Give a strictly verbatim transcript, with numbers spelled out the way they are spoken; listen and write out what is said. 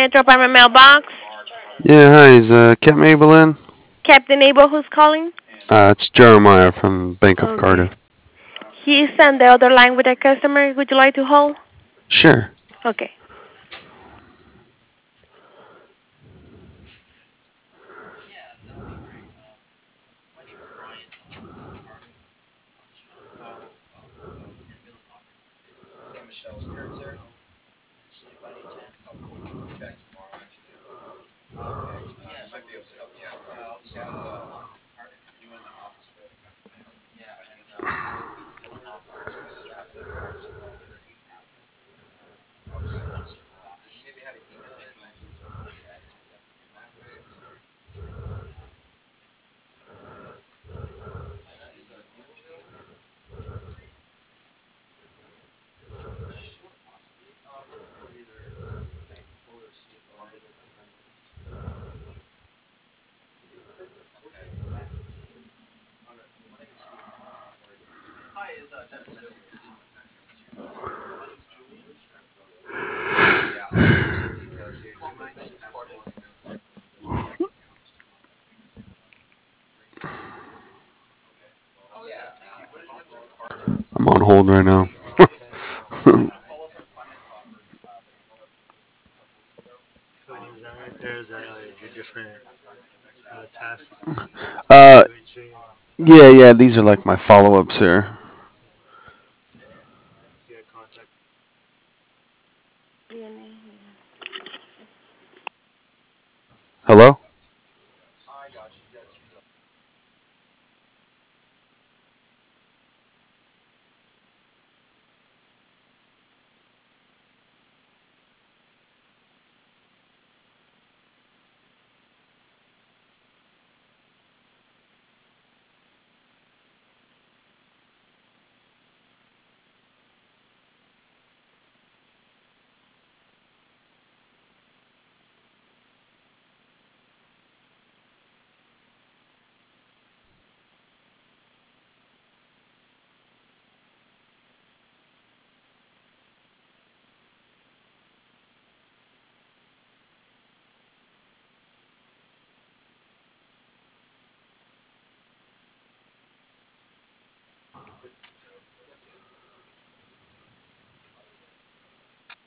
Metro Apartment mailbox. Yeah, hi, is uh, Captain Abel in? Captain Abel, who's calling? Uh, it's Jeremiah from Bank of Okay. Cardiff. He's on the other line with a customer. Would you like to hold? Sure. Okay. I'm on hold right now. uh, yeah, yeah, these are like my follow-ups here.